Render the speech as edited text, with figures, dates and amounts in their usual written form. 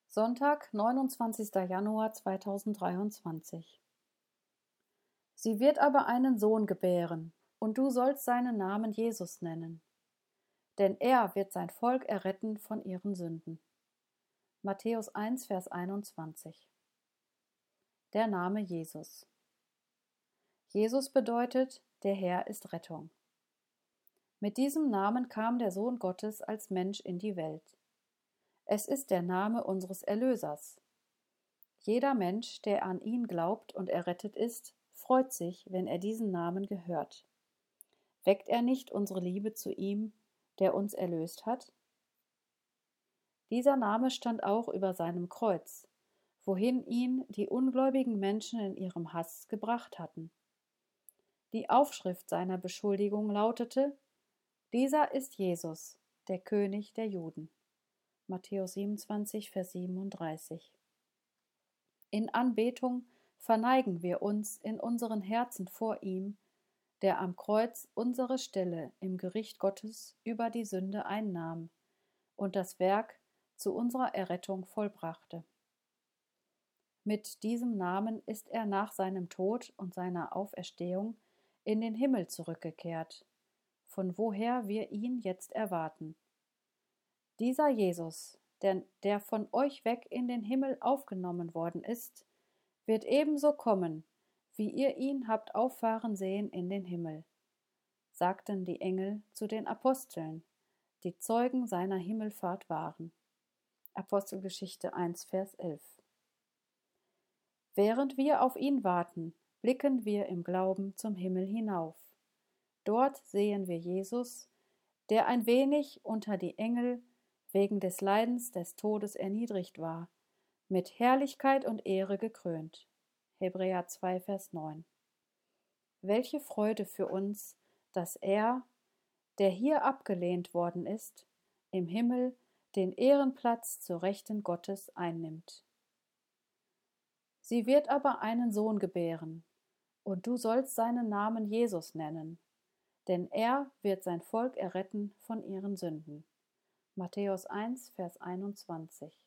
Sonntag, 29. Januar 2023. Sie wird aber einen Sohn gebären, und du sollst seinen Namen Jesus nennen. Denn er wird sein Volk erretten von ihren Sünden. Matthäus 1, Vers 21. Der Name Jesus. Jesus bedeutet, der Herr ist Rettung. Mit diesem Namen kam der Sohn Gottes als Mensch in die Welt. Es ist der Name unseres Erlösers. Jeder Mensch, der an ihn glaubt und errettet ist, freut sich, wenn er diesen Namen gehört. Weckt er nicht unsere Liebe zu ihm, der uns erlöst hat? Dieser Name stand auch über seinem Kreuz, wohin ihn die ungläubigen Menschen in ihrem Hass gebracht hatten. Die Aufschrift seiner Beschuldigung lautete: Dieser ist Jesus, der König der Juden. Matthäus 27, Vers 37. In Anbetung verneigen wir uns in unseren Herzen vor ihm, der am Kreuz unsere Stelle im Gericht Gottes über die Sünde einnahm und das Werk zu unserer Errettung vollbrachte. Mit diesem Namen ist er nach seinem Tod und seiner Auferstehung in den Himmel zurückgekehrt, von woher wir ihn jetzt erwarten. Dieser Jesus, der von euch weg in den Himmel aufgenommen worden ist, wird ebenso kommen, wie ihr ihn habt auffahren sehen in den Himmel, sagten die Engel zu den Aposteln, die Zeugen seiner Himmelfahrt waren. Apostelgeschichte 1, Vers 11. Während wir auf ihn warten, blicken wir im Glauben zum Himmel hinauf. Dort sehen wir Jesus, der ein wenig unter die Engel wegen des Leidens des Todes erniedrigt war, mit Herrlichkeit und Ehre gekrönt. Hebräer 2, Vers 9. Welche Freude für uns, dass er, der hier abgelehnt worden ist, im Himmel den Ehrenplatz zur Rechten Gottes einnimmt. Sie wird aber einen Sohn gebären, und du sollst seinen Namen Jesus nennen, denn er wird sein Volk erretten von ihren Sünden. Matthäus 1, Vers 21.